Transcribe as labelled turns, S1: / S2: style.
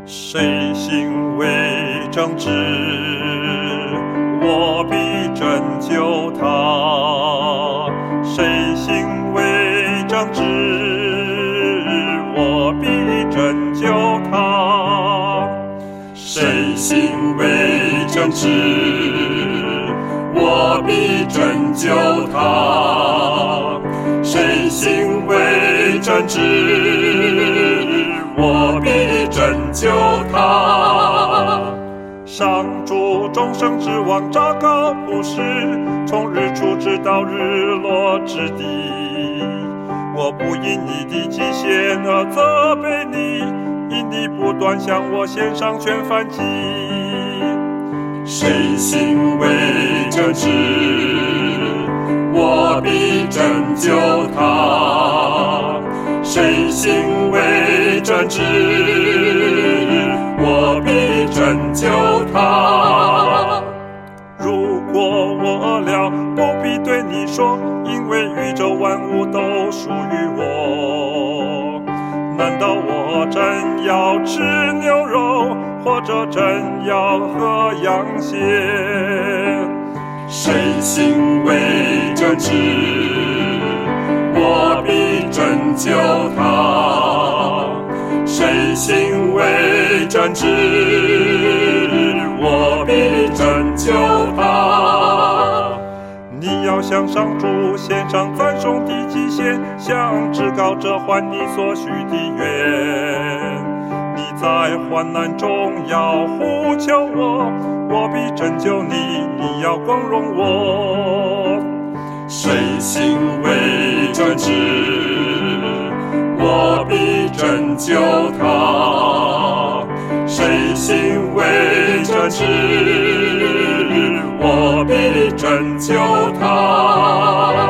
S1: 谁行为正直，我必拯救他；谁行为正直，我必拯救他；谁行为正直，我必拯救他；谁行为正直，我必拯救他。上主众生之王，昭告普世，从日出直到日落之地。我不因你的极限而责备你，因你不断向我献上全燔祭。谁行为正直，我必拯救他；谁行为正直，我必拯救他。如果我了，不必对你说，因为宇宙万物都属于我。难道我真要吃牛肉，或者真要喝羊血？谁行为正直，我必拯救他；谁行为正直，我必拯救他。你要向上主献上赞颂的祭献，向至高者还你所许的愿。你在患难中要呼求我，我必拯救你，你要光荣我。谁行为正直，我必拯救他；谁行为正直，我必拯救他。